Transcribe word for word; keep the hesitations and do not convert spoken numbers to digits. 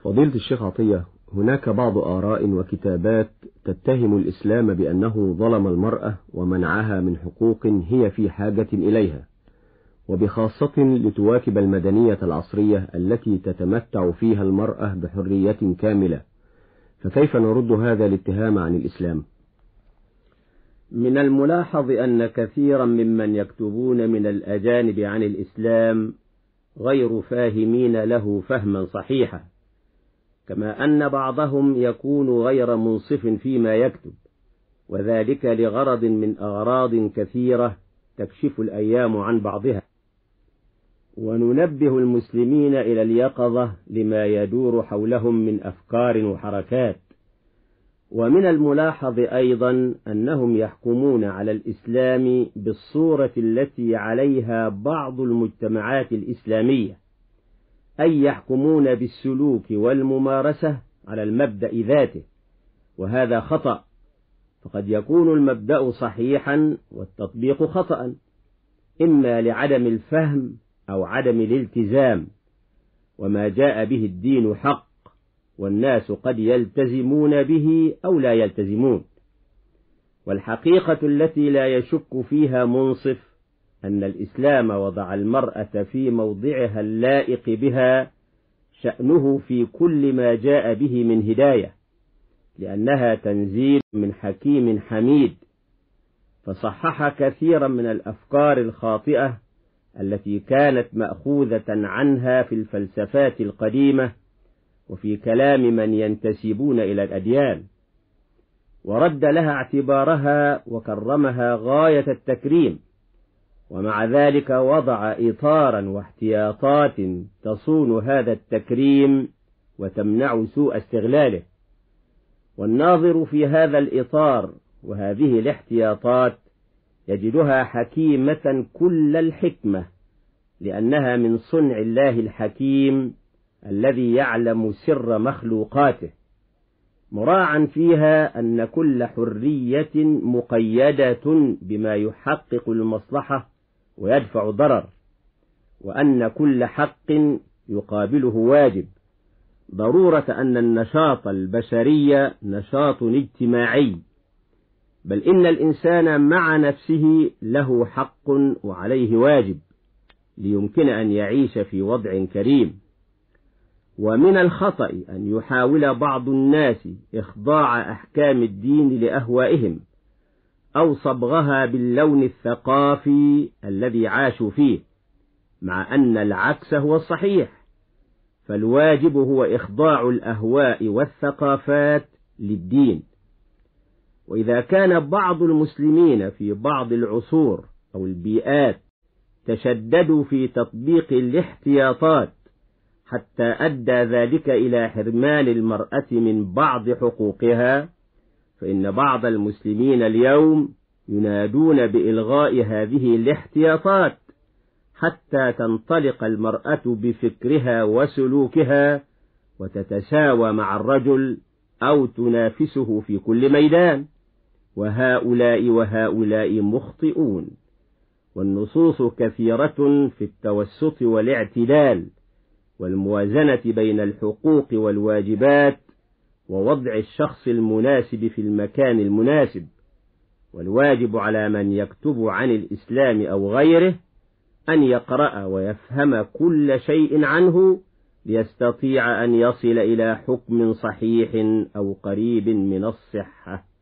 فضيلة الشيخ عطية، هناك بعض آراء وكتابات تتهم الإسلام بأنه ظلم المرأة ومنعها من حقوق هي في حاجة إليها، وبخاصة لتواكب المدنية العصرية التي تتمتع فيها المرأة بحرية كاملة، فكيف نرد هذا الاتهام عن الإسلام؟ من الملاحظ أن كثيرا ممن يكتبون من الأجانب عن الإسلام غير فاهمين له فهما صحيحا، كما أن بعضهم يكون غير منصف فيما يكتب، وذلك لغرض من أغراض كثيرة تكشف الأيام عن بعضها. وننبه المسلمين إلى اليقظة لما يدور حولهم من أفكار وحركات. ومن الملاحظ أيضا أنهم يحكمون على الإسلام بالصورة التي عليها بعض المجتمعات الإسلامية، أي يحكمون بالسلوك والممارسة على المبدأ ذاته، وهذا خطأ، فقد يكون المبدأ صحيحا والتطبيق خطأ، إما لعدم الفهم أو عدم الالتزام. وما جاء به الدين حق، والناس قد يلتزمون به أو لا يلتزمون. والحقيقة التي لا يشك فيها منصف أن الإسلام وضع المرأة في موضعها اللائق بها شأنه في كل ما جاء به من هداية، لأنها تنزيل من حكيم حميد، فصحح كثيرا من الأفكار الخاطئة التي كانت مأخوذة عنها في الفلسفات القديمة وفي كلام من ينتسبون إلى الأديان، ورد لها اعتبارها وكرمها غاية التكريم، ومع ذلك وضع إطارا واحتياطات تصون هذا التكريم وتمنع سوء استغلاله. والناظر في هذا الإطار وهذه الاحتياطات يجدها حكيمة كل الحكمة، لأنها من صنع الله الحكيم الذي يعلم سر مخلوقاته، مراعا فيها أن كل حرية مقيدة بما يحقق المصلحة ويدفع ضرر، وأن كل حق يقابله واجب، ضرورة أن النشاط البشري نشاط اجتماعي، بل إن الإنسان مع نفسه له حق وعليه واجب ليمكن أن يعيش في وضع كريم. ومن الخطأ أن يحاول بعض الناس إخضاع أحكام الدين لأهوائهم أو صبغها باللون الثقافي الذي عاشوا فيه، مع أن العكس هو الصحيح، فالواجب هو إخضاع الأهواء والثقافات للدين. وإذا كان بعض المسلمين في بعض العصور أو البيئات تشددوا في تطبيق الاحتياطات حتى أدى ذلك إلى حرمان المرأة من بعض حقوقها، فإن بعض المسلمين اليوم ينادون بإلغاء هذه الاحتياطات حتى تنطلق المرأة بفكرها وسلوكها وتتساوى مع الرجل أو تنافسه في كل ميدان، وهؤلاء وهؤلاء مخطئون. والنصوص كثيرة في التوسط والاعتدال والموازنة بين الحقوق والواجبات ووضع الشخص المناسب في المكان المناسب. والواجب على من يكتب عن الإسلام أو غيره أن يقرأ ويفهم كل شيء عنه ليستطيع أن يصل إلى حكم صحيح أو قريب من الصحة.